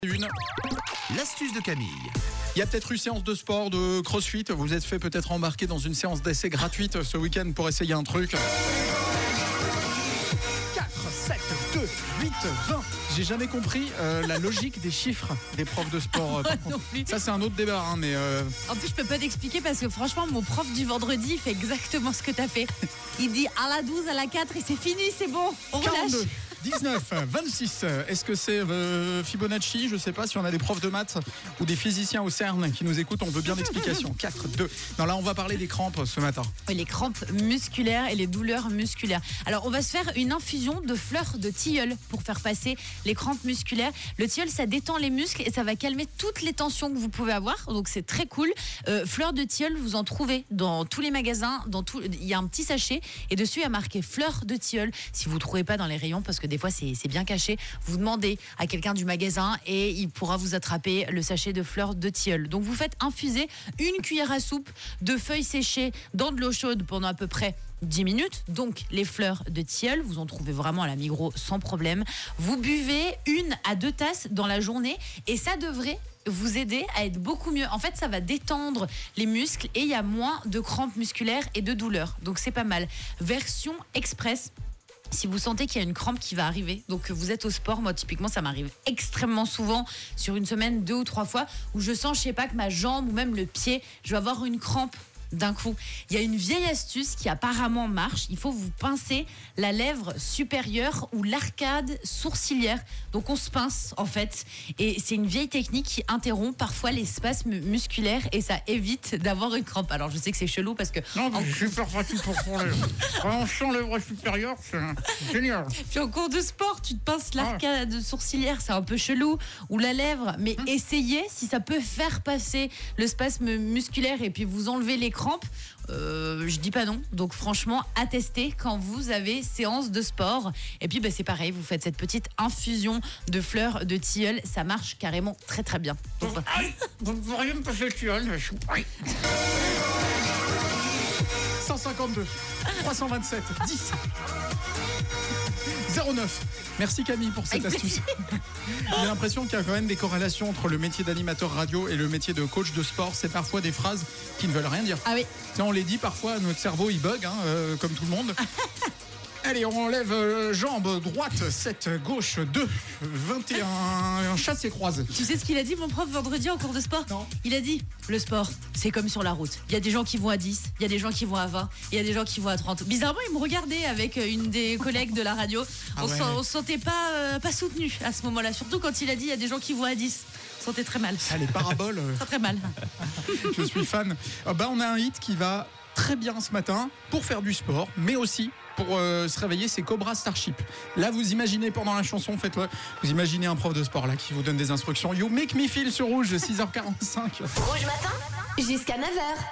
L'astuce de Camille. Il y a peut-être eu séance de sport, de crossfit. Vous êtes fait peut-être embarquer dans une séance d'essai gratuite ce week-end pour essayer un truc. 4, 7, 2, 8, 20. J'ai jamais compris la logique des chiffres des profs de sport. Non plus. Ça, c'est un autre débat. Mais En plus, je peux pas t'expliquer parce que franchement, mon prof du vendredi, il fait exactement ce que t'as fait. Il dit à la 12, à la 4 et c'est fini, c'est bon. On relâche. 42, 19, 26. Est-ce que c'est Fibonacci? Je sais pas si on a des profs de maths ou des physiciens au CERN qui nous écoutent. On veut bien l'explication. 4, 2. Non, là, on va parler des crampes ce matin. Oui, les crampes musculaires et les douleurs musculaires. Alors, on va se faire une infusion de fleurs de tilleul pour faire passer les crampes musculaires. Le tilleul, ça détend les muscles et ça va calmer toutes les tensions que vous pouvez avoir. Donc, c'est très cool. Fleurs de tilleul, vous en trouvez dans tous les magasins. Il y a un petit sachet et dessus, il y a marqué fleurs de tilleul. Si vous ne trouvez pas dans les rayons, parce que des fois, c'est bien caché, vous demandez à quelqu'un du magasin et il pourra vous attraper le sachet de fleurs de tilleul. Donc, vous faites infuser une cuillère à soupe de feuilles séchées dans de l'eau chaude pendant à peu près 10 minutes. Donc, les fleurs de tilleul, vous en trouvez vraiment à la Migros sans problème. Vous buvez 1 à 2 tasses dans la journée et ça devrait vous aider à être beaucoup mieux. En fait, ça va détendre les muscles et il y a moins de crampes musculaires et de douleurs. Donc, c'est pas mal. Version express. Si vous sentez qu'il y a une crampe qui va arriver, donc que vous êtes au sport, moi typiquement ça m'arrive extrêmement souvent sur une semaine, 2 ou 3 fois, où je sens, je sais pas, que ma jambe ou même le pied, je vais avoir une crampe d'un coup. Il y a une vieille astuce qui apparemment marche. Il faut vous pincer la lèvre supérieure ou l'arcade sourcilière. Donc on se pince en fait. Et c'est une vieille technique qui interrompt parfois les spasmes musculaires et ça évite d'avoir une crampe. Alors je sais que c'est chelou parce que... Non, mais c'est super facile pour on sent lèvre supérieure, c'est génial. Puis en cours de sport, tu te pinces l'arcade sourcilière, c'est un peu chelou, ou la lèvre. Mais essayez si ça peut faire passer le spasme musculaire et puis vous enlever les crampes. Je dis pas non. Donc franchement, à tester quand vous avez séance de sport. Et puis c'est pareil, vous faites cette petite infusion de fleurs de tilleul. Ça marche carrément très très bien. Donc, vous pourriez me passer le tilleul. 152 327 10 09. Merci Camille pour cette astuce. J'ai l'impression qu'il y a quand même des corrélations entre le métier d'animateur radio et le métier de coach de sport. C'est parfois des phrases qui ne veulent rien dire. Ah oui. On les dit parfois, notre cerveau il bug, comme tout le monde. Allez, on enlève jambe droite, 7, gauche, 2, 21, chasse et croise. Tu sais ce qu'il a dit mon prof vendredi en cours de sport? Non. Il a dit, le sport, c'est comme sur la route. Il y a des gens qui vont à 10, il y a des gens qui vont à 20, il y a des gens qui vont à 30. Bizarrement, il me regardait avec une des collègues de la radio. On se sentait pas soutenu à ce moment-là. Surtout quand il a dit, il y a des gens qui vont à 10. On se sentait très mal. Ah, les paraboles. Très très mal. Je suis fan. On a un hit qui va très bien ce matin pour faire du sport, mais aussi pour se réveiller, c'est Cobra Starship. Là, vous imaginez pendant la chanson, faites-le, vous imaginez un prof de sport là qui vous donne des instructions. You make me feel sur Rouge, 6h45. Rouge matin, jusqu'à 9h.